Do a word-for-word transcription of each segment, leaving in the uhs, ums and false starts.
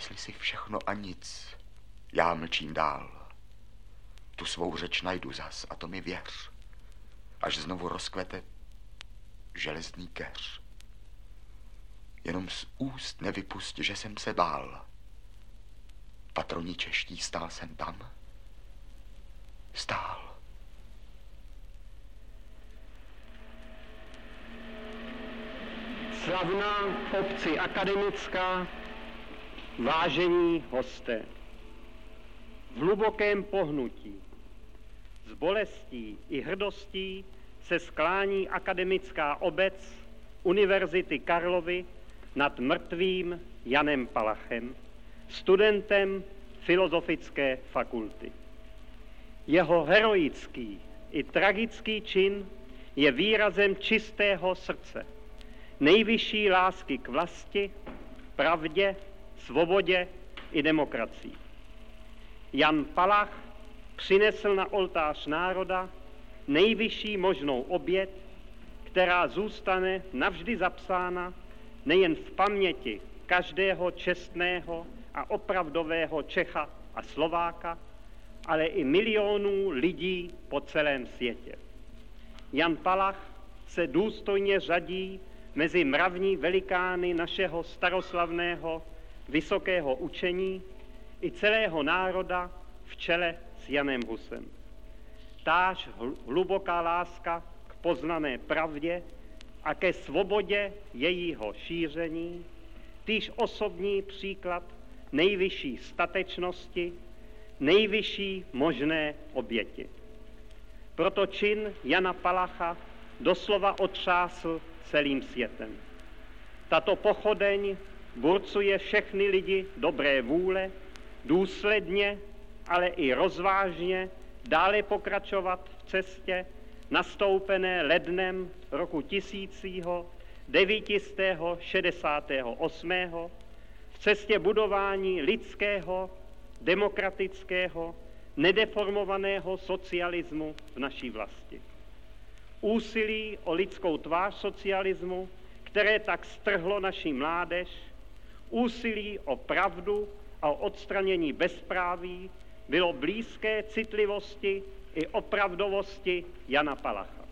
Myslí si všechno a nic. Já mlčím dál. Tu svou řeč najdu zas a to mi věř. Až znovu rozkvete železný keř. Jenom z úst nevypust, že jsem se bál. Patroni čeští, stál jsem tam. Stál. Slavná obci akademická, vážení hosté, v hlubokém pohnutí, s bolestí i hrdostí se sklání akademická obec Univerzity Karlovy nad mrtvým Janem Palachem, studentem Filozofické fakulty. Jeho heroický i tragický čin je výrazem čistého srdce, nejvyšší lásky k vlasti, pravdě, svobodě i demokracii. Jan Palach přinesl na oltář národa nejvyšší možnou oběť, která zůstane navždy zapsána nejen v paměti každého čestného a opravdového Čecha a Slováka, ale i milionů lidí po celém světě. Jan Palach se důstojně řadí mezi mravní velikány našeho staroslavného vysokého učení i celého národa v čele s Janem Husem. Táž hluboká láska k poznané pravdě a ke svobodě jejího šíření, týž osobní příklad nejvyšší statečnosti, nejvyšší možné oběti. Proto čin Jana Palacha doslova otřásl celým světem. Tato pochodeň burcuje všechny lidi dobré vůle, důsledně, ale i rozvážně dále pokračovat v cestě nastoupené lednem roku tisícího devítistého šedesátého osmého v cestě budování lidského, demokratického, nedeformovaného socialismu v naší vlasti. Úsilí o lidskou tvář socialismu, které tak strhlo naši mládež, úsilí o pravdu a o odstranění bezpráví bylo blízké citlivosti i opravdovosti Jana Palacha.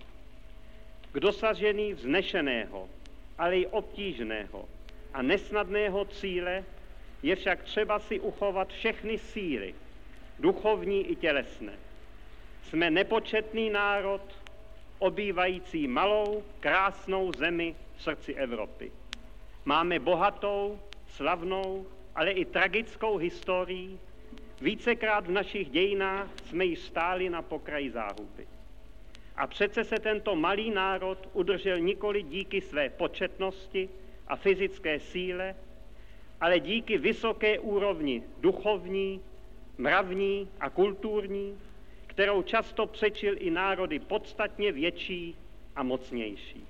K dosažení vznešeného, ale i obtížného a nesnadného cíle je však třeba si uchovat všechny síly, duchovní i tělesné. Jsme nepočetný národ, obývající malou, krásnou zemi v srdci Evropy. Máme bohatou, slavnou, ale i tragickou historii. Vícekrát v našich dějinách jsme již stáli na pokraji záhuby. A přece se tento malý národ udržel nikoli díky své početnosti a fyzické síle, ale díky vysoké úrovni duchovní, mravní a kulturní, kterou často přečil i národy podstatně větší a mocnější.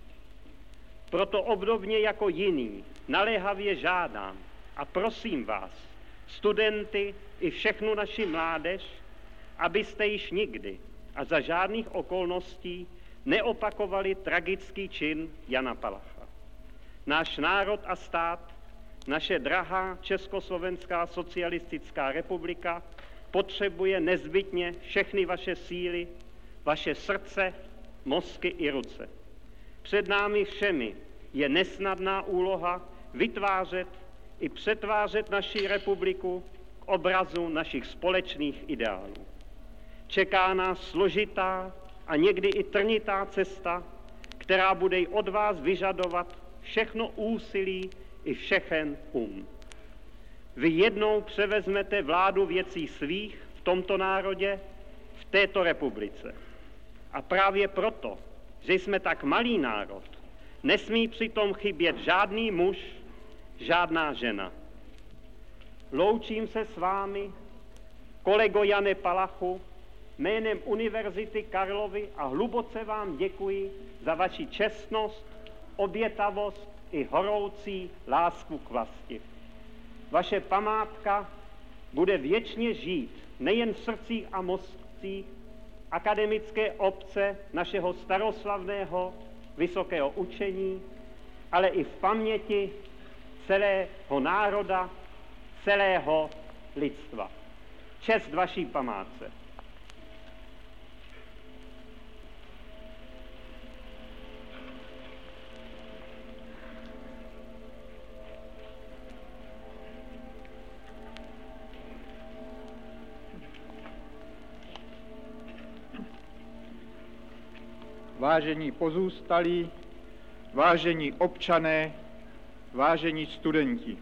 Proto obdobně jako jiný naléhavě žádám a prosím vás, studenty i všechnu naši mládež, abyste již nikdy a za žádných okolností neopakovali tragický čin Jana Palacha. Náš národ a stát, naše drahá Československá socialistická republika potřebuje nezbytně všechny vaše síly, vaše srdce, mozky i ruce. Před námi všemi je nesnadná úloha vytvářet i přetvářet naši republiku k obrazu našich společných ideálů. Čeká nás složitá a někdy i trnitá cesta, která bude od vás vyžadovat všechno úsilí i všechen um. Vy jednou převezmete vládu věcí svých v tomto národě, v této republice. A právě proto, že jsme tak malý národ, nesmí přitom chybět žádný muž, žádná žena. Loučím se s vámi, kolego Jane Palachu, jménem Univerzity Karlovy a hluboce vám děkuji za vaši čestnost, obětavost i horoucí lásku k vlasti. Vaše památka bude věčně žít nejen v srdcích a mozcích akademické obce našeho staroslavného vysokého učení, ale i v paměti celého národa celého lidstva. Čest vaší památce. Vážení pozůstalí, vážení občané, vážení studenti.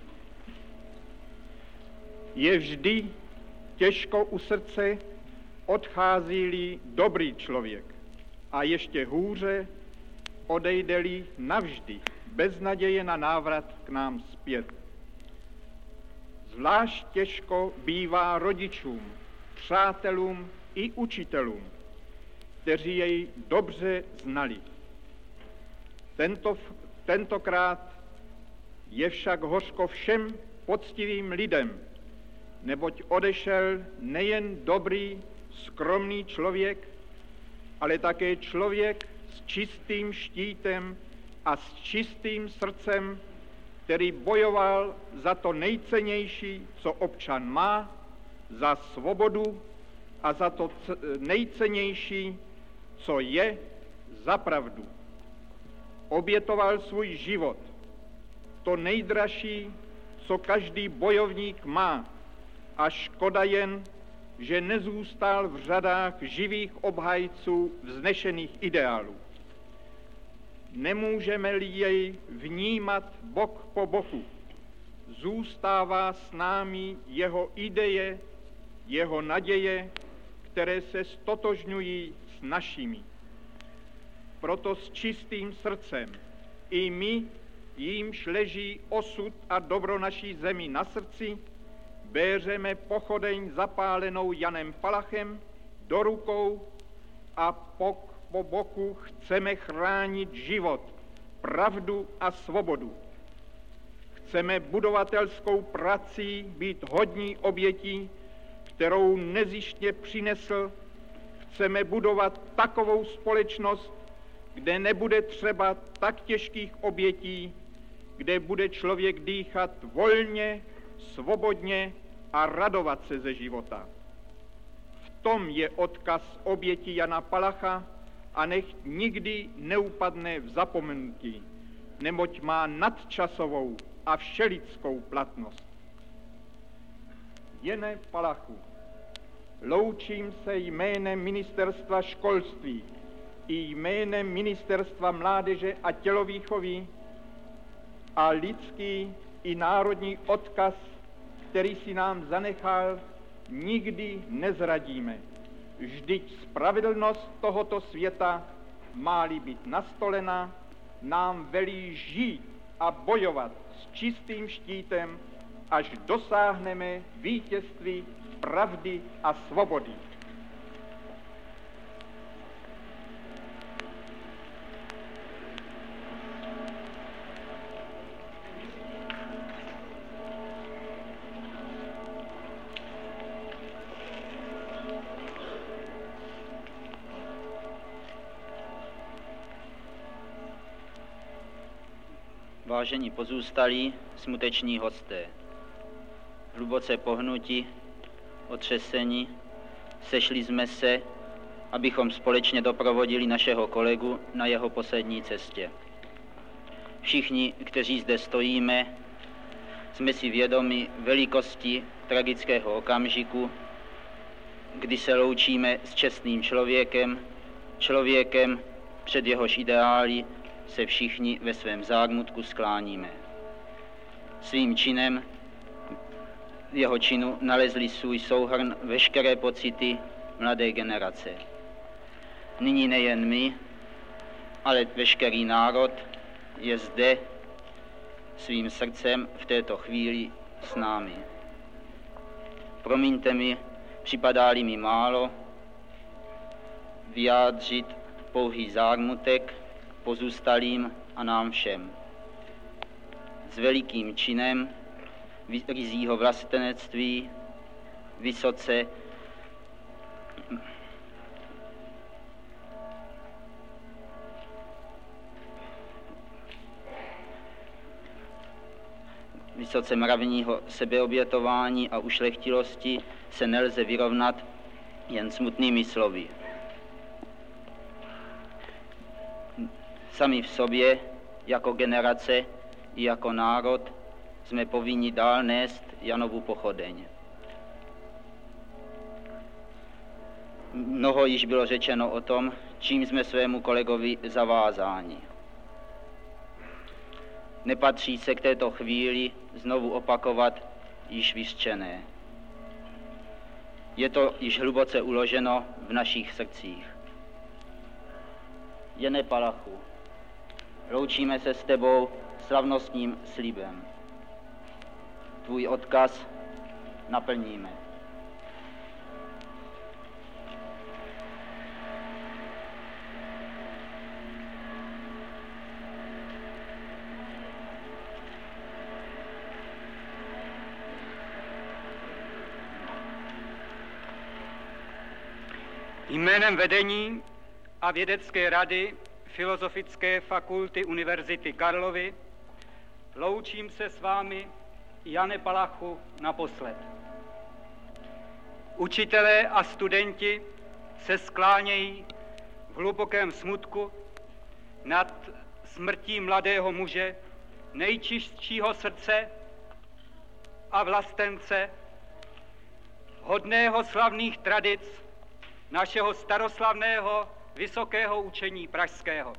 Je vždy těžko u srdce, odchází-li dobrý člověk a ještě hůře, odejde-li navždy, bez naděje na návrat k nám zpět. Zvlášť těžko bývá rodičům, přátelům i učitelům, kteří jej dobře znali. Tento, tentokrát je však hořko všem poctivým lidem, neboť odešel nejen dobrý, skromný člověk, ale také člověk s čistým štítem a s čistým srdcem, který bojoval za to nejcennější, co občan má, za svobodu a za to nejcennější, co je, za pravdu. Obětoval svůj život, to nejdražší, co každý bojovník má, a škoda jen, že nezůstal v řadách živých obhájců vznešených ideálů. Nemůžeme-li jej vnímat bok po boku, zůstává s námi jeho ideje, jeho naděje, které se stotožňují s našimi. Proto s čistým srdcem i my, jímž leží osud a dobro naší zemi na srdci, béřeme pochodeň zapálenou Janem Palachem do rukou a pok po boku chceme chránit život, pravdu a svobodu. Chceme budovatelskou prací být hodní obětí, kterou nezištně přinesl. Chceme budovat takovou společnost, kde nebude třeba tak těžkých obětí, kde bude člověk dýchat volně, svobodně a radovat se ze života. V tom je odkaz oběti Jana Palacha a nech nikdy neupadne v zapomenutí, neboť má nadčasovou a všelidskou platnost. Jane Palachu, loučím se jménem Ministerstva školství i jménem Ministerstva mládeže a tělovýchovy a lidský i národní odkaz, který si nám zanechal, nikdy nezradíme. Vždyť spravedlnost tohoto světa, má-li být nastolena, nám velí žít a bojovat s čistým štítem, až dosáhneme vítězství pravdy a svobody. Vážení pozůstalí, smuteční hosté, hluboce pohnuti, otřesení, sešli jsme se, abychom společně doprovodili našeho kolegu na jeho poslední cestě. Všichni, kteří zde stojíme, jsme si vědomi velikosti tragického okamžiku, kdy se loučíme s čestným člověkem, člověkem, před jehož ideály se všichni ve svém zármutku skláníme. Svým činem, jeho činu nalezli svůj souhrn veškeré pocity mladé generace. Nyní nejen my, ale veškerý národ je zde svým srdcem v této chvíli s námi. Promiňte mi, připadá-li mi málo vyjádřit pouhý zármutek pozůstalým a nám všem. S velikým činem rizího vlastenectví vysoce vysoce mravního sebeobětování a ušlechtilosti se nelze vyrovnat jen smutnými slovy. Sami v sobě, jako generace i jako národ, jsme povinni dál nést Janovu pochodeň. Mnoho již bylo řečeno o tom, čím jsme svému kolegovi zavázáni. Nepatří se k této chvíli znovu opakovat již vyřčené. Je to již hluboce uloženo v našich srdcích. Jane Palachu, loučíme se s tebou slavnostním slibem. Tvůj odkaz naplníme. Jménem vedení a vědecké rady Filozofické fakulty Univerzity Karlovy loučím se s vámi, Jane Palachu, naposled. Učitelé a studenti se sklánějí v hlubokém smutku nad smrtí mladého muže, nejčistšího srdce a vlastence, hodného slavných tradic našeho staroslavného vysokého učení pražského.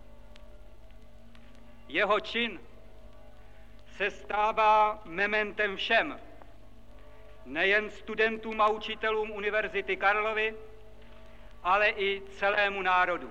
Jeho čin se stává mementem všem, nejen studentům a učitelům Univerzity Karlovy, ale i celému národu.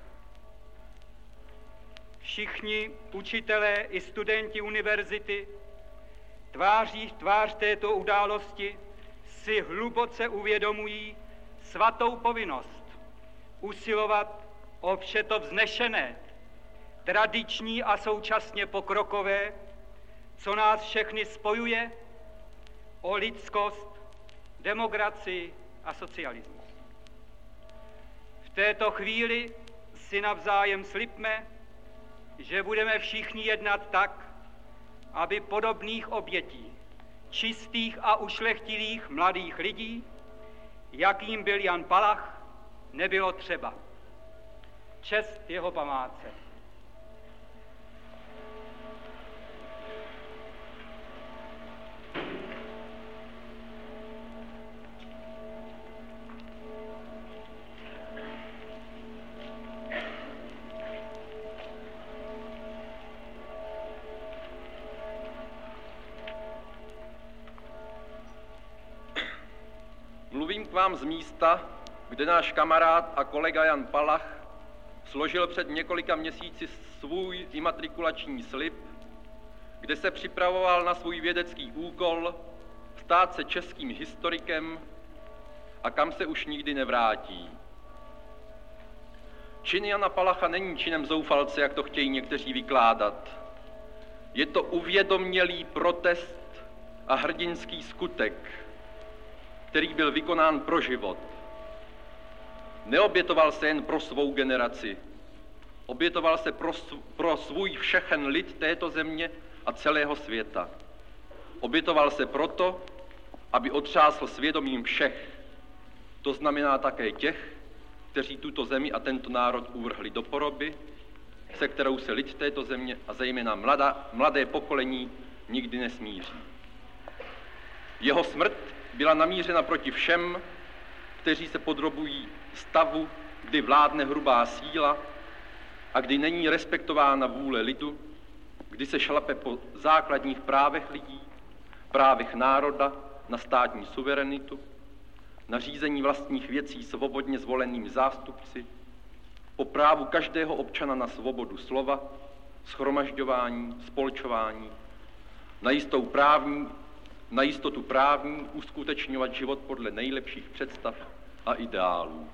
Všichni učitelé i studenti univerzity tváří v tvář této události si hluboce uvědomují svatou povinnost usilovat o vše to vznešené, tradiční a současně pokrokové, co nás všechny spojuje, o lidskost, demokracii a socialismus. V této chvíli si navzájem slibme, že budeme všichni jednat tak, aby podobných obětí, čistých a ušlechtilých mladých lidí, jakým byl Jan Palach, nebylo třeba. Čest jeho památce. Mluvím k vám z místa, kde náš kamarád a kolega Jan Palach složil před několika měsíci svůj imatrikulační slib, kde se připravoval na svůj vědecký úkol stát se českým historikem a kam se už nikdy nevrátí. Čin Jana Palacha není činem zoufalce, jak to chtějí někteří vykládat. Je to uvědomělý protest a hrdinský skutek, který byl vykonán pro život. Neobětoval se jen pro svou generaci, obětoval se pro, pro svůj všechen lid této země a celého světa. Obětoval se proto, aby otřásl svědomím všech. To znamená také těch, kteří tuto zemi a tento národ uvrhli do poroby, se kterou se lid této země a zejména mladá, mladé pokolení nikdy nesmíří. Jeho smrt byla namířena proti všem, kteří se podrobují stavu, kdy vládne hrubá síla a kdy není respektována vůle lidu, kdy se šlape po základních právech lidí, právech národa na státní suverenitu, na řízení vlastních věcí svobodně zvolenými zástupci, po právu každého občana na svobodu slova, shromažďování, spolčování, na jistou právní na jistotu právní uskutečňovat život podle nejlepších představ a ideálů.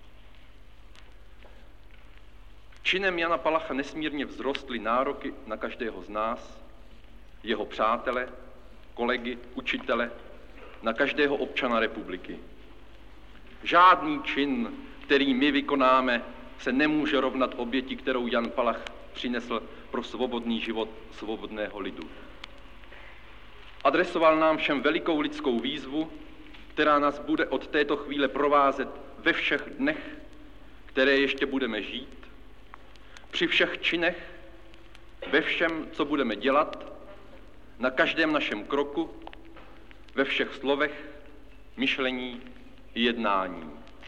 Činem Jana Palacha nesmírně vzrostly nároky na každého z nás, jeho přátele, kolegy, učitele, na každého občana republiky. Žádný čin, který my vykonáme, se nemůže rovnat oběti, kterou Jan Palach přinesl pro svobodný život svobodného lidu. Adresoval nám všem velikou lidskou výzvu, která nás bude od této chvíle provázet ve všech dnech, které ještě budeme žít, při všech činech, ve všem, co budeme dělat, na každém našem kroku, ve všech slovech, myšlení i jednání.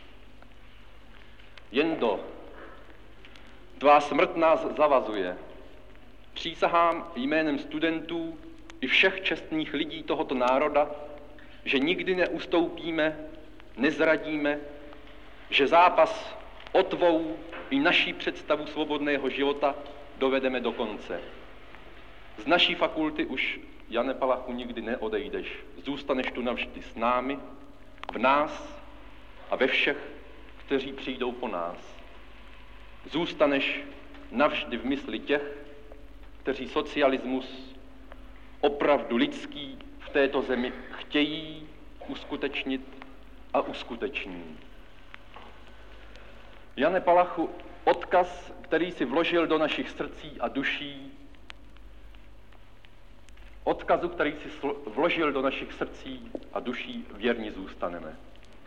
Jendo, tvá smrt nás zavazuje. Přísahám jménem studentů i všech čestných lidí tohoto národa, že nikdy neustoupíme, nezradíme, že zápas o tvou i naší představu svobodného života dovedeme do konce. Z naší fakulty už, Jane Palachu, nikdy neodejdeš. Zůstaneš tu navždy s námi, v nás a ve všech, kteří přijdou po nás. Zůstaneš navždy v mysli těch, kteří socialismus opravdu lidský v této zemi chtějí uskutečnit a uskuteční. Jane Palachu, odkaz, který si vložil do našich srdcí a duší, odkazu, který si vložil do našich srdcí a duší, věrní zůstaneme.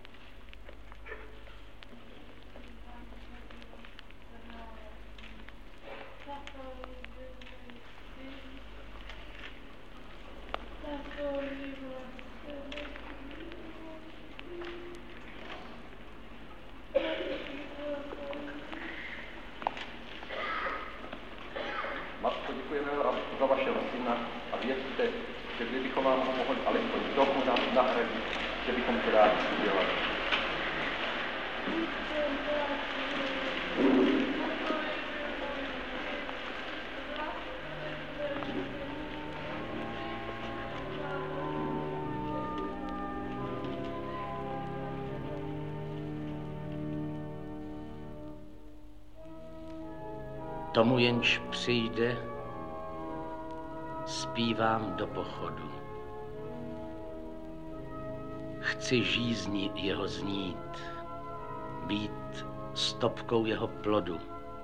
Matko, děkujeme za vašeho syna a věřte, že kdybychom vám mohli alespoň trochu nám nahradit, že bychom to rádi udělali. Tomu jenž přijde, zpívám do pochodu. Chci žízni jeho znít, být stopkou jeho plodu.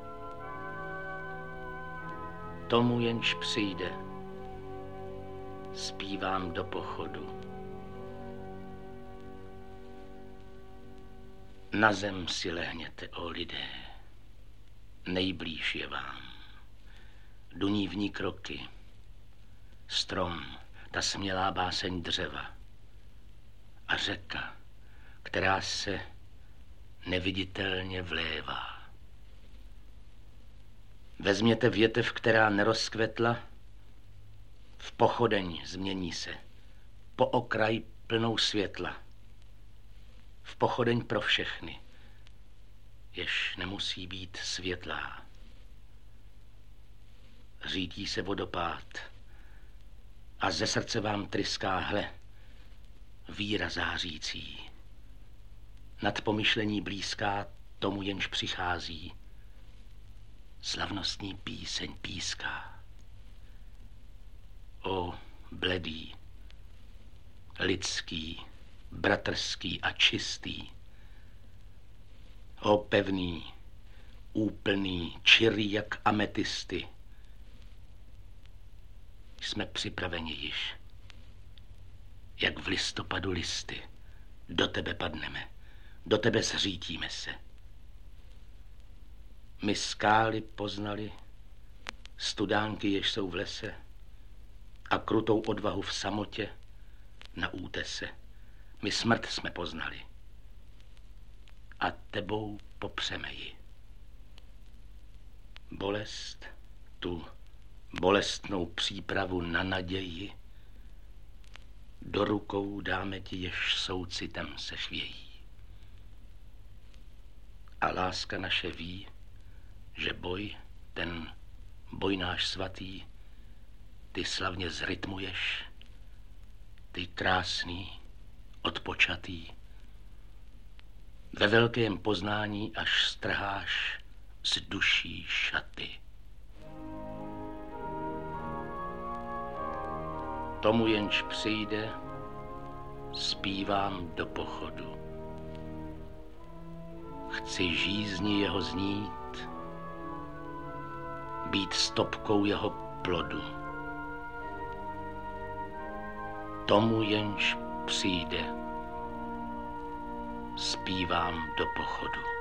Tomu jenž přijde, zpívám do pochodu. Na zem si lehněte, o lidé, nejblíž je vám. Duní v ní kroky, strom, ta smělá báseň dřeva a řeka, která se neviditelně vlévá. Vezměte větev, která nerozkvetla, v pochodeň změní se, po okraj plnou světla, v pochodeň pro všechny, jež nemusí být světlá. Řítí se vodopád a ze srdce vám tryská hle, víra zářící. Nad pomyšlení blízká tomu, jenž přichází, slavnostní píseň píská. O bledý, lidský, bratrský a čistý, o pevný, úplný, čirý jak ametisty, jsme připraveni již, jak v listopadu listy, do tebe padneme, do tebe zřítíme se. My skály poznali, studánky, jež jsou v lese, a krutou odvahu v samotě na útese. My smrt jsme poznali a tebou popřeme ji. Bolest, tu bolestnou přípravu na naději, do rukou dáme ti, jež soucitem se chvějí. A láska naše ví, že boj, ten boj náš svatý, ty slavně zrytmuješ, ty krásný, odpočatý, ve velkém poznání až strháš z duší šaty. Tomu jenž přijde, zpívám do pochodu. Chci žízni jeho znít, být stopkou jeho plodu. tomu jenž přijde, zpívám do pochodu.